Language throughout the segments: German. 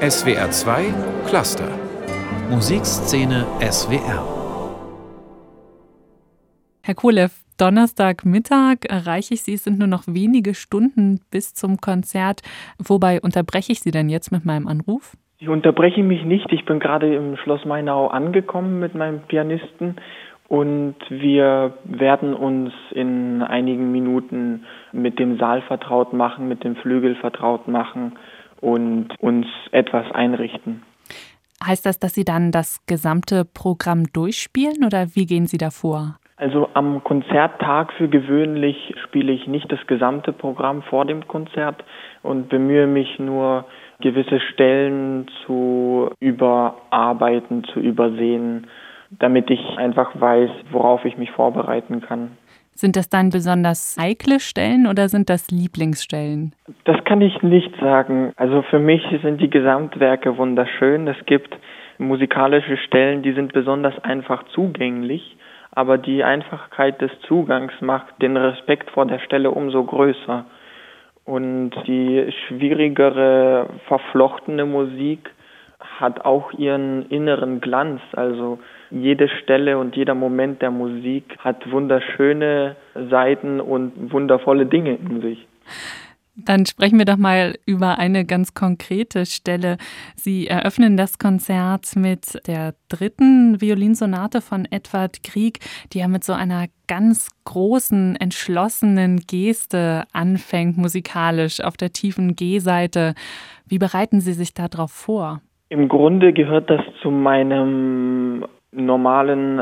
SWR 2 Cluster Musikszene SWR. Herr Kolew, Donnerstagmittag erreiche ich Sie. Es sind nur noch wenige Stunden bis zum Konzert. Wobei unterbreche ich Sie denn jetzt mit meinem Anruf? Ich unterbreche mich nicht. Ich bin gerade im Schloss Mainau angekommen mit meinem Pianisten und wir werden uns in einigen Minuten mit dem Saal vertraut machen, mit dem Flügel vertraut machen und uns etwas einrichten. Heißt das, dass Sie dann das gesamte Programm durchspielen oder wie gehen Sie da vor? Also am Konzerttag für gewöhnlich spiele ich nicht das gesamte Programm vor dem Konzert und bemühe mich nur, gewisse Stellen zu überarbeiten, zu übersehen, damit ich einfach weiß, worauf ich mich vorbereiten kann. Sind das dann besonders heikle Stellen oder sind das Lieblingsstellen? Das kann ich nicht sagen. Also für mich sind die Gesamtwerke wunderschön. Es gibt musikalische Stellen, die sind besonders einfach zugänglich. Aber die Einfachkeit des Zugangs macht den Respekt vor der Stelle umso größer. Und die schwierigere, verflochtene Musik hat auch ihren inneren Glanz. Also jede Stelle und jeder Moment der Musik hat wunderschöne Seiten und wundervolle Dinge in sich. Dann sprechen wir doch mal über eine ganz konkrete Stelle. Sie eröffnen das Konzert mit der 3. Violinsonate von Edvard Grieg, die ja mit so einer ganz großen, entschlossenen Geste anfängt, musikalisch auf der tiefen G-Seite. Wie bereiten Sie sich darauf vor? Im Grunde gehört das zu meinem normalen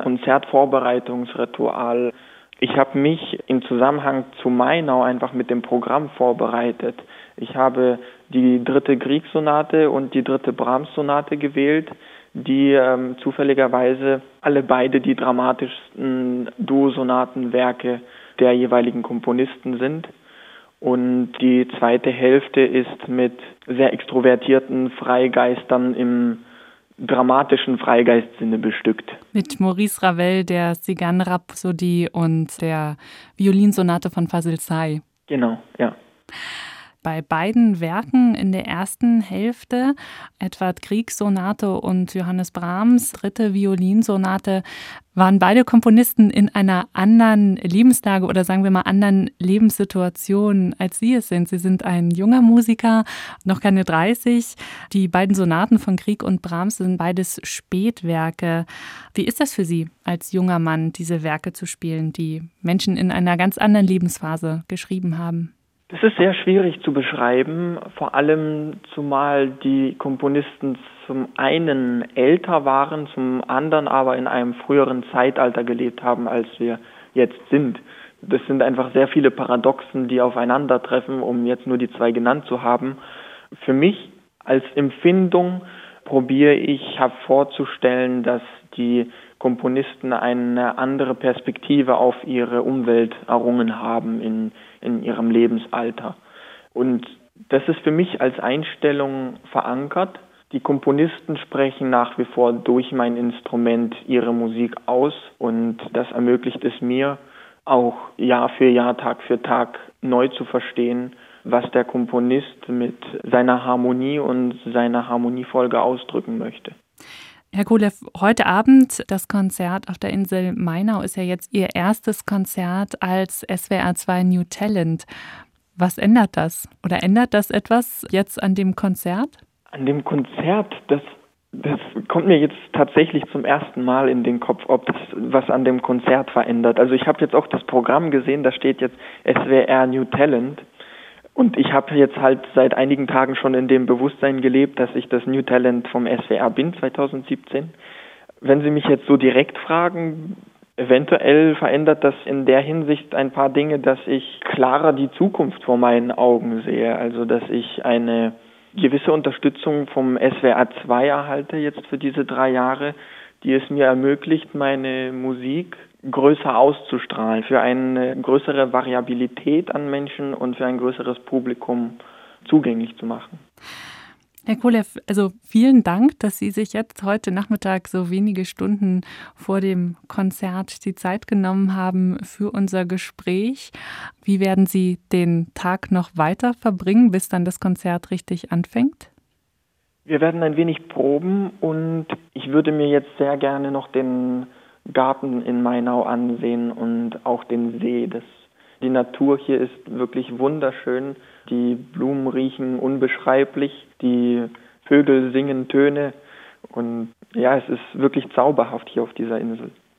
Konzertvorbereitungsritual. Ich habe mich im Zusammenhang zu Mainau einfach mit dem Programm vorbereitet. Ich habe die 3. Grieg-Sonate und die 3. Brahms-Sonate gewählt, die zufälligerweise alle beide die dramatischsten Duosonatenwerke der jeweiligen Komponisten sind. Und die zweite Hälfte ist mit sehr extrovertierten Freigeistern im dramatischen Freigeistsinne bestückt. Mit Maurice Ravel, der Cigane-Rhapsodie und der Violinsonate von Fazil Say. Genau, ja. Bei beiden Werken in der ersten Hälfte, Edvard Griegs Sonate und Johannes Brahms 3. Violinsonate, waren beide Komponisten in einer anderen Lebenslage oder sagen wir mal anderen Lebenssituation, als Sie es sind. Sie sind ein junger Musiker, noch keine 30. Die beiden Sonaten von Grieg und Brahms sind beides Spätwerke. Wie ist das für Sie, als junger Mann, diese Werke zu spielen, die Menschen in einer ganz anderen Lebensphase geschrieben haben? Das ist sehr schwierig zu beschreiben, vor allem zumal die Komponisten zum einen älter waren, zum anderen aber in einem früheren Zeitalter gelebt haben, als wir jetzt sind. Das sind einfach sehr viele Paradoxen, die aufeinandertreffen, um jetzt nur die 2 genannt zu haben. Für mich als Empfindung probiere ich hervorzustellen, dass die Komponisten eine andere Perspektive auf ihre Umwelt errungen haben in ihrem Lebensalter. Und das ist für mich als Einstellung verankert. Die Komponisten sprechen nach wie vor durch mein Instrument ihre Musik aus und das ermöglicht es mir, auch Jahr für Jahr, Tag für Tag neu zu verstehen, was der Komponist mit seiner Harmonie und seiner Harmoniefolge ausdrücken möchte. Herr Kolew, heute Abend das Konzert auf der Insel Mainau ist ja jetzt Ihr erstes Konzert als SWR 2 New Talent. Was ändert das? Oder ändert das etwas jetzt an dem Konzert? An dem Konzert, das kommt mir jetzt tatsächlich zum ersten Mal in den Kopf, ob das was an dem Konzert verändert. Also ich habe jetzt auch das Programm gesehen, da steht jetzt SWR New Talent. Und ich habe jetzt halt seit einigen Tagen schon in dem Bewusstsein gelebt, dass ich das New Talent vom SWR bin, 2017. Wenn Sie mich jetzt so direkt fragen, eventuell verändert das in der Hinsicht ein paar Dinge, dass ich klarer die Zukunft vor meinen Augen sehe. Also dass ich eine gewisse Unterstützung vom SWR 2 erhalte jetzt für diese 3 Jahre, die es mir ermöglicht, meine Musik größer auszustrahlen, für eine größere Variabilität an Menschen und für ein größeres Publikum zugänglich zu machen. Herr Kolew, also vielen Dank, dass Sie sich jetzt heute Nachmittag so wenige Stunden vor dem Konzert die Zeit genommen haben für unser Gespräch. Wie werden Sie den Tag noch weiter verbringen, bis dann das Konzert richtig anfängt? Wir werden ein wenig proben und ich würde mir jetzt sehr gerne noch den Garten in Mainau ansehen und auch den See. Die Natur hier ist wirklich wunderschön. Die Blumen riechen unbeschreiblich, die Vögel singen Töne und ja, es ist wirklich zauberhaft hier auf dieser Insel.